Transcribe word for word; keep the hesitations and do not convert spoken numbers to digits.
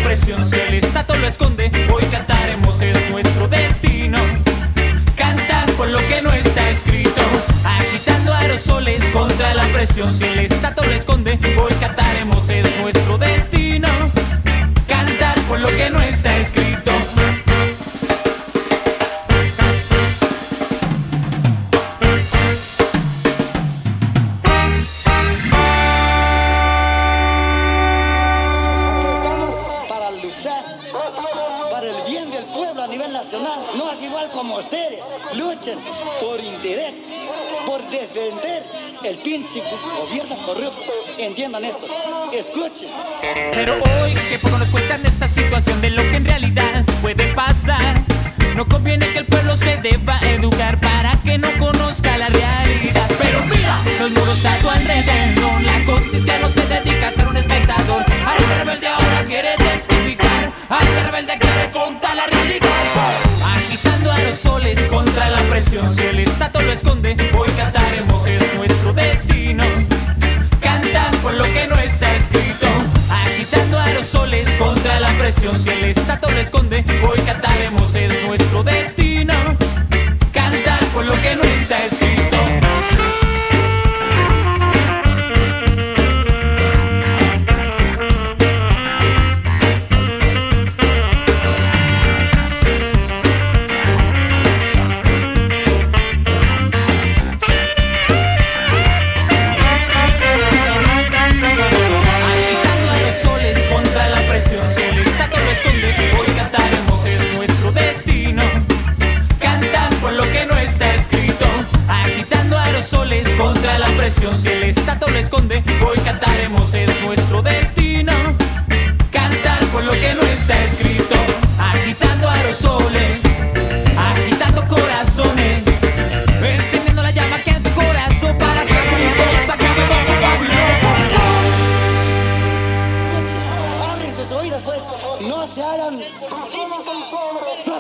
presión, si el Estado lo esconde, hoy cantaremos, es nuestro destino. Cantar por lo que no está escrito, agitando aerosoles contra la presión, si el Estado lo esconde, hoy cantaremos, es nuestro destino. Cantar por lo que no está escrito. No es igual como ustedes luchen por interés, por defender el pinche gobierno corrupto. Entiendan esto, escuchen. Pero hoy que poco nos cuentan de esta situación, de lo que en realidad puede pasar, no conviene que el pueblo se deba educar para que no conozca la realidad. Pero mira, los muros a tu alrededor, la conciencia no se dedica a ser un espectador. Arte rebelde ahora quiere despotricar, arte rebelde quiere contar la realidad. Agitando aerosoles contra la presión, si el Estado lo esconde, hoy cantaremos, es nuestro destino. Cantan por lo que no está escrito, agitando aerosoles contra la presión, si el Estado lo esconde, hoy cantaremos, es nuestro destino. Cantar por lo que no está escrito. Si el Estado lo esconde, hoy cantaremos, es nuestro destino. Cantan por lo que no está escrito, agitando aerosoles contra la presión, si el Estado lo esconde, hoy cantaremos, es nuestro destino. Cantar por lo que no está escrito, agitando aerosoles, agitando corazones, encendiendo la llama que en tu corazón para que juntos acabemos con Babilonia. Abren sus oídos, pues, no se hagan